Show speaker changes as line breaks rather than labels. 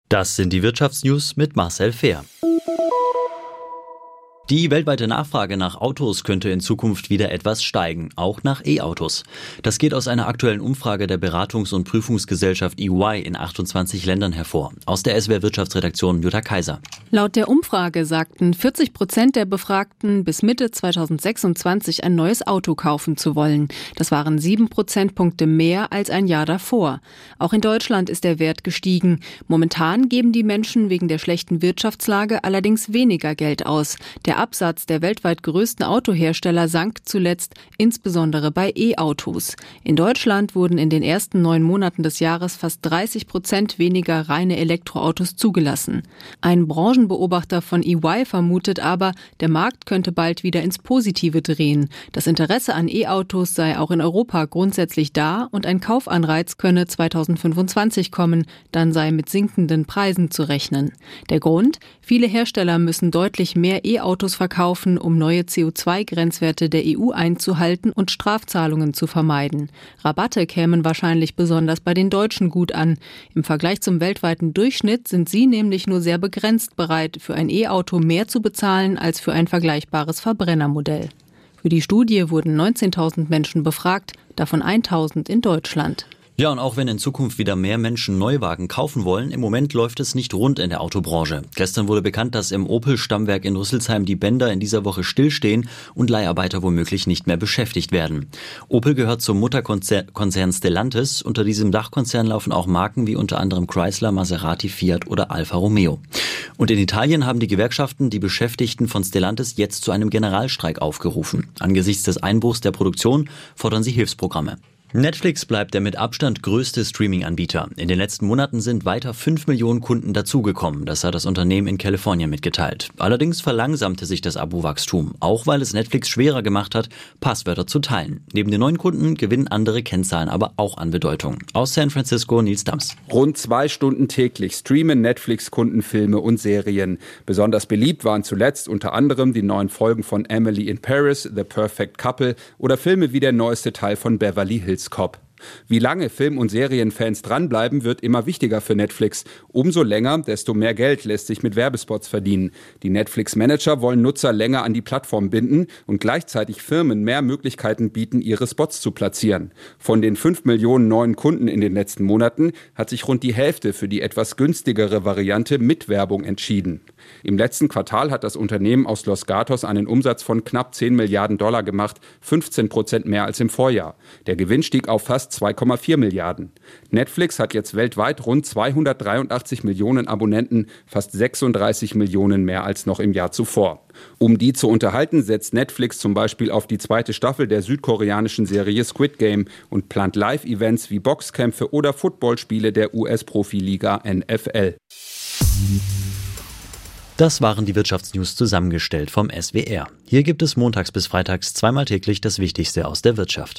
Das sind die Wirtschaftsnews mit Marcel Fehr. Die weltweite Nachfrage nach Autos könnte in Zukunft wieder etwas steigen, auch nach E-Autos. Das geht aus einer aktuellen Umfrage der Beratungs- und Prüfungsgesellschaft EY in 28 Ländern hervor. Aus der SWR Wirtschaftsredaktion Jutta Kaiser.
Laut der Umfrage sagten 40% der Befragten bis Mitte 2026 ein neues Auto kaufen zu wollen. Das waren 7 Prozentpunkte mehr als ein Jahr davor. Auch in Deutschland ist der Wert gestiegen. Momentan geben die Menschen wegen der schlechten Wirtschaftslage allerdings weniger Geld aus. Der Absatz der weltweit größten Autohersteller sank zuletzt, insbesondere bei E-Autos. In Deutschland wurden in den ersten 9 Monaten des Jahres fast 30% weniger reine Elektroautos zugelassen. Ein Branchenbeobachter von EY vermutet aber, der Markt könnte bald wieder ins Positive drehen. Das Interesse an E-Autos sei auch in Europa grundsätzlich da und ein Kaufanreiz könne 2025 kommen, dann sei mit sinkenden Preisen zu rechnen. Der Grund? Viele Hersteller müssen deutlich mehr E-Autos verkaufen, um neue CO2-Grenzwerte der EU einzuhalten und Strafzahlungen zu vermeiden. Rabatte kämen wahrscheinlich besonders bei den Deutschen gut an. Im Vergleich zum weltweiten Durchschnitt sind sie nämlich nur sehr begrenzt bereit, für ein E-Auto mehr zu bezahlen als für ein vergleichbares Verbrennermodell. Für die Studie wurden 19.000 Menschen befragt, davon 1.000 in Deutschland.
Ja, und auch wenn in Zukunft wieder mehr Menschen Neuwagen kaufen wollen, im Moment läuft es nicht rund in der Autobranche. Gestern wurde bekannt, dass im Opel-Stammwerk in Rüsselsheim die Bänder in dieser Woche stillstehen und Leiharbeiter womöglich nicht mehr beschäftigt werden. Opel gehört zum Mutterkonzern Stellantis. Unter diesem Dachkonzern laufen auch Marken wie unter anderem Chrysler, Maserati, Fiat oder Alfa Romeo. Und in Italien haben die Gewerkschaften die Beschäftigten von Stellantis jetzt zu einem Generalstreik aufgerufen. Angesichts des Einbruchs der Produktion fordern sie Hilfsprogramme. Netflix bleibt der mit Abstand größte Streaming-Anbieter. In den letzten Monaten sind weiter 5 Millionen Kunden dazugekommen. Das hat das Unternehmen in Kalifornien mitgeteilt. Allerdings verlangsamte sich das Abo-Wachstum, auch weil es Netflix schwerer gemacht hat, Passwörter zu teilen. Neben den neuen Kunden gewinnen andere Kennzahlen aber auch an Bedeutung. Aus San Francisco, Nils Dams.
Rund 2 Stunden täglich streamen Netflix-Kunden Filme und Serien. Besonders beliebt waren zuletzt unter anderem die neuen Folgen von Emily in Paris, The Perfect Couple oder Filme wie der neueste Teil von Beverly Hills Cop. Wie lange Film- und Serienfans dranbleiben, wird immer wichtiger für Netflix. Umso länger, desto mehr Geld lässt sich mit Werbespots verdienen. Die Netflix-Manager wollen Nutzer länger an die Plattform binden und gleichzeitig Firmen mehr Möglichkeiten bieten, ihre Spots zu platzieren. Von den 5 Millionen neuen Kunden in den letzten Monaten hat sich rund die Hälfte für die etwas günstigere Variante mit Werbung entschieden. Im letzten Quartal hat das Unternehmen aus Los Gatos einen Umsatz von knapp 10 Milliarden Dollar gemacht, 15% mehr als im Vorjahr. Der Gewinn stieg auf fast 2,4 Milliarden. Netflix hat jetzt weltweit rund 283 Millionen Abonnenten, fast 36 Millionen mehr als noch im Jahr zuvor. Um die zu unterhalten, setzt Netflix zum Beispiel auf die 2. Staffel der südkoreanischen Serie Squid Game und plant Live-Events wie Boxkämpfe oder Footballspiele der US-Profiliga NFL.
Das waren die Wirtschaftsnews zusammengestellt vom SWR. Hier gibt es montags bis freitags zweimal täglich das Wichtigste aus der Wirtschaft.